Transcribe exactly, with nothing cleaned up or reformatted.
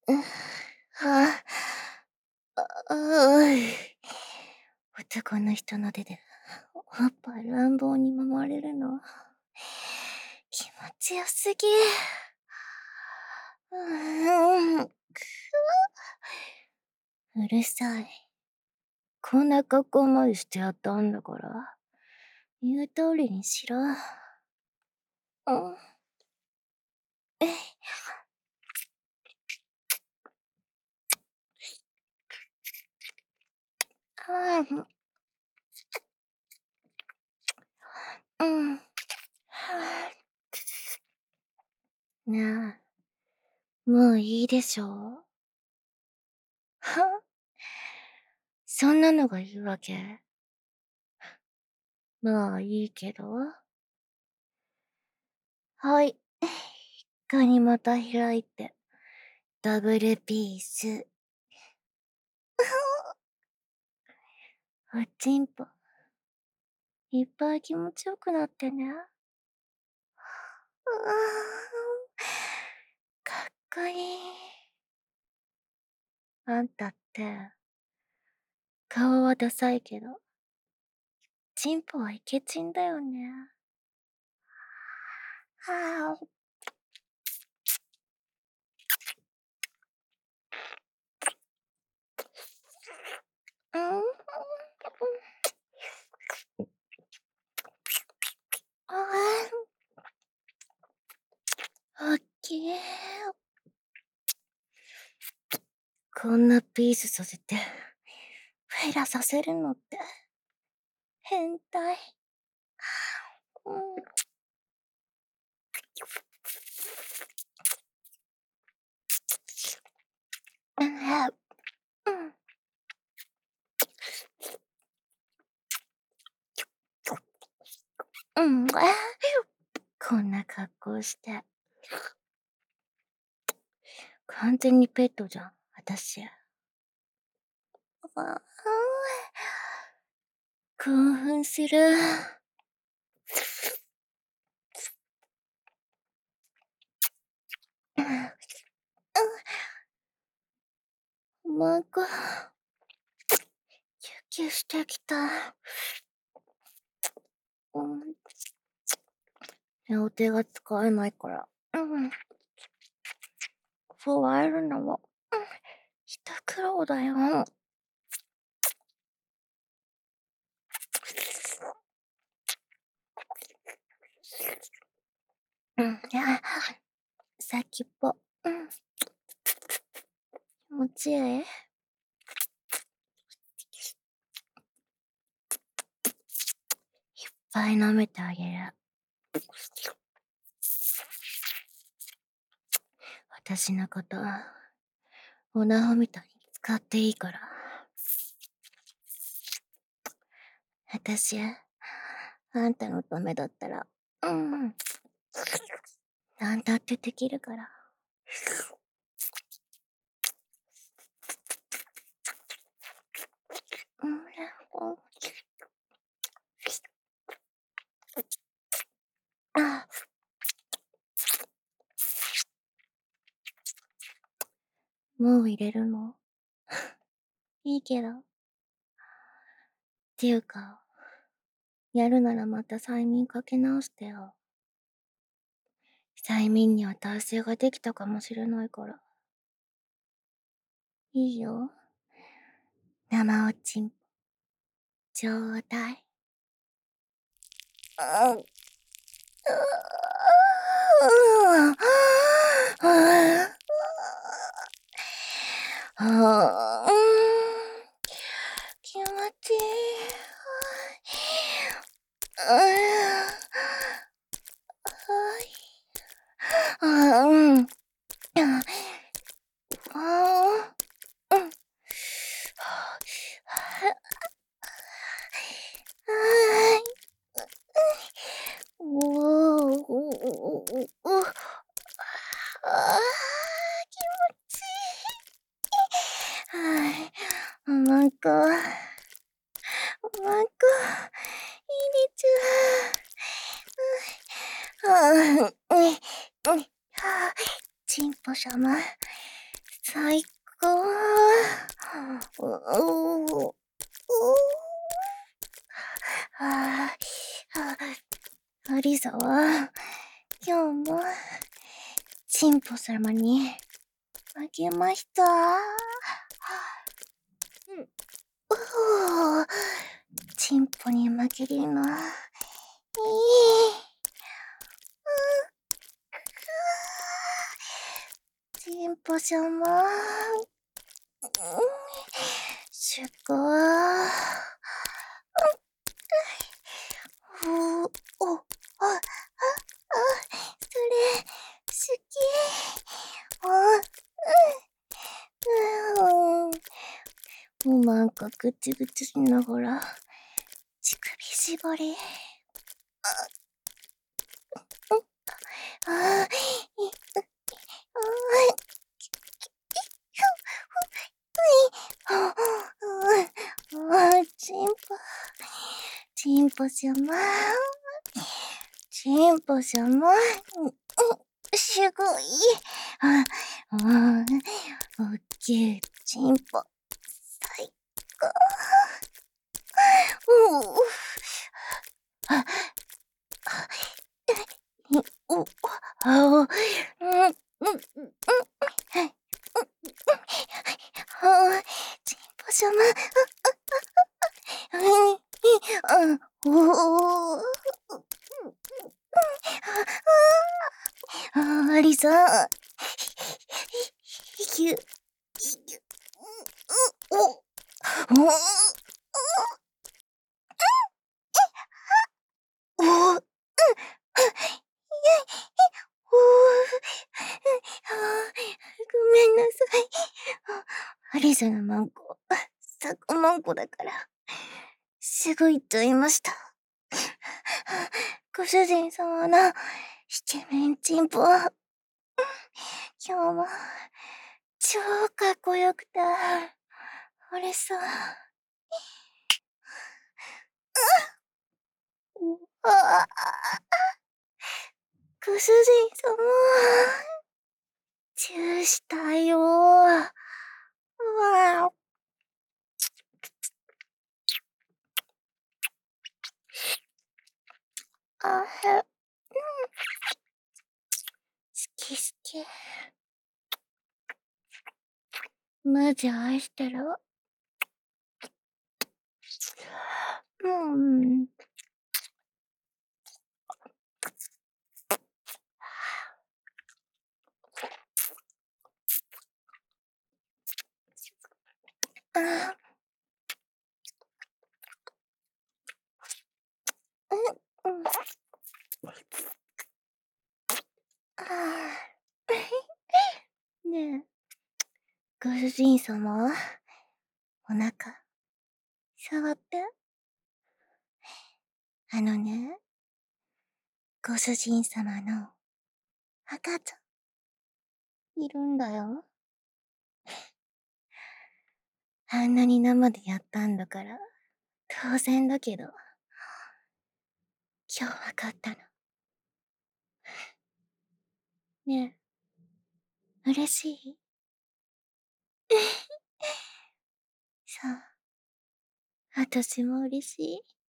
う、はあ、あ、うい。男の人の手で、おっぱい乱暴に揉まれるの、気持ちよすぎ。うーん、くうるさい。こんな格好までしてやったんだから、言う通りにしろ。うん。えい。ああ、むうん。はあ。なあ、もういいでしょ？は？そんなのがいいわけ？まあ、いいけど。はい。ガニ股開いて、ダブルピース。おちんぽ、いっぱい気持ちよくなってね。うーん。かっこいい。あんたって、顔はダサいけど、チンポはイケチンだよね。はあ。うん、うん。ああ。おっきい。こんなピースさせて、フェラさせるのって、変態。うん。うん、はうん。うん、ああ。こんな格好して。完全にペットじゃん、あたし。ああ。興奮する。うん。うん。なんか、キュキュしてきた。うん。両手が使えないから、うん。加えるのも、うん、一苦労だよ。うん、やあ、先っぽ、うん。気持ちいい？いっぱい舐めてあげる。私のこと、オナホみたいに使っていいから。あたし、あんたのためだったら、うん。なんだってできるから。うん、うん。ああ。もう入れるの？いいけど。ていうか、やるならまた催眠かけ直してよ。催眠には耐性ができたかもしれないから。いいよ。生おちんぽ、ちょうだい。あん。ああ、うん。気持ちいい。ああ。はい。ああ、うん。ああ、うん。はい。おお、おおおお、お。ああ、気持ちいい。はい。おまんこ。おまんこ、いれちゃう。はあ、うん、うん、はあ、ちんぽさま、 最高。ううううはあ、アリサは、今日も、チンポ様に、負けました。うん。うチンポに負けるの、いい。チンポ様、すごー。ふう、お、あ、あ、あ、それ、好き。あ、うん、うん。もうなんかぐちぐちしながら、乳首絞り。あ、あ、い、う、あ、あ、あ、チンポ、チンポ様、チンポ様、うん、すごい。あ、あ、おっきいチンポ、最高。うん、あ、お、あ、お、うん、うん、うん、うん、あ、チンポ様、うん、うん、おー、あ、アリさん、ひゅ、ひゅ、お、お、お、お、おあ、ごめんなさい。アリサのマンコ、サコマンコだから、すごいと言いました。ご主人様のイケメンチンポ、今日も超かっこよくて、あれさ、あ、ご主人様、チューしたよ。わあ、あへ、好き好き。マジ愛してる。うん。あ、うん、うん。ああ。ねえ、ご主人様、お腹、触って。あのね、ご主人様の赤ちゃん、いるんだよ。あんなに生でやったんだから、当然だけど、今日わかったの。ねえ、嬉しい？そう。私も嬉しい。